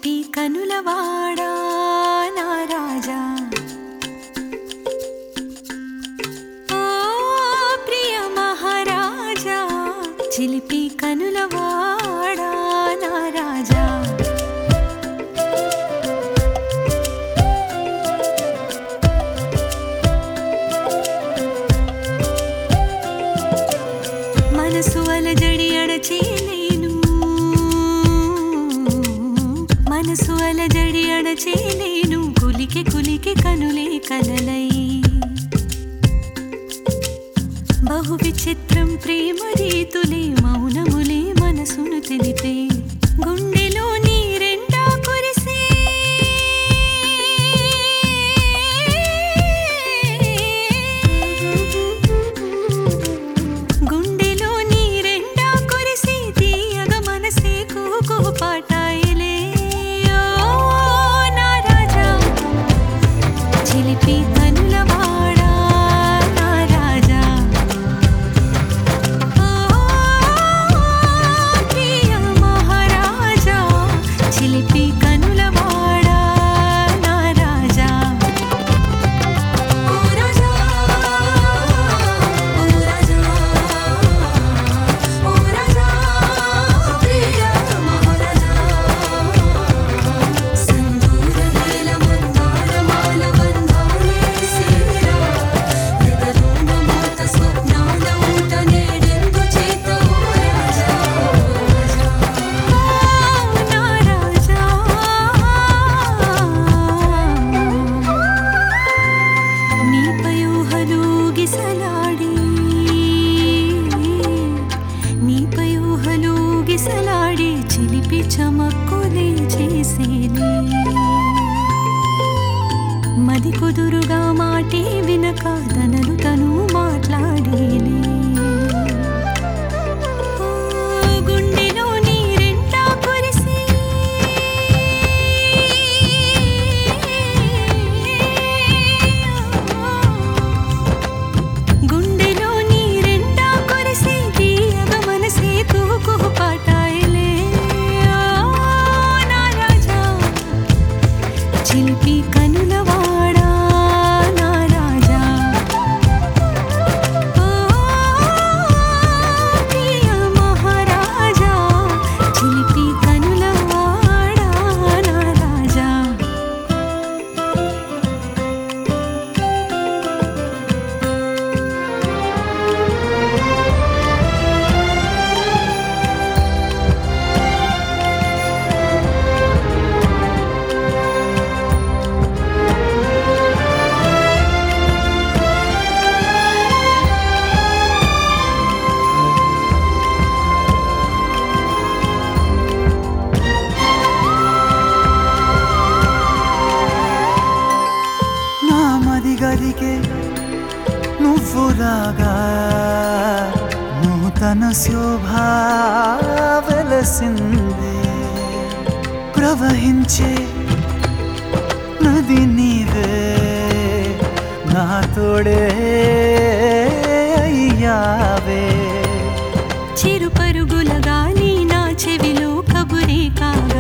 చిలిపి కనులవాడా నా రాజా ఓ ప్రియ మహారాజా చిలిపి కనులవాడా నా రాజా మనసు అలజడి అడచేలేను మనసు అలజడి అడచేలేను కులికి కులికి కనులే కలలై బహు విచిత్రం ప్రేమ రీతులే మౌనములే మనసును తెలిపే గుండెలో నీరెండా కురిసే గుండెలో నీరెండా కురిసి తీయగా మనసే కూకు పాటాయిలే నా రాజా చిలిపి కనులవాడా నా రాజా ఓ ప్రియ మహారాజా చిలిపి కనులవాడా నా రాజా ఓ రాజా ఓ రాజా ఓ రాజా ప్రియ మహారాజా సందూర నీల మందారమాల బంధాలే సేరా ఎదలోన మోత స్వప్నాల ఊట నేడెందు చేత ఓ రాజా నా రాజా నీపై ఊహలూగిసలాడి నీపై ఊహలూగిసలాడి చిలిపి చమక్కులే చేసేలే మది కుదురుగా మాటే వినక తనను తను మాట్లాడేలే ఓ గుండెలో నీరెండా కురిసి గుండెలో నీరెండా కురిసి తీయగా మనసే కూకు పాటాయిలే నా రాజా చిలిపి కనులవాడా నా రాజా ఓ ప్రియ మహారాజా చిలిపి కనులవాడా నా రాజా నా మది గదికే నువ్వు రాగా నూతన శోభ వెలసిందే ప్రవహించే నది నీవే నా తోడే అయ్యావే చిరు పరుగుల గాలి నా చెవిలో కబురే కాగా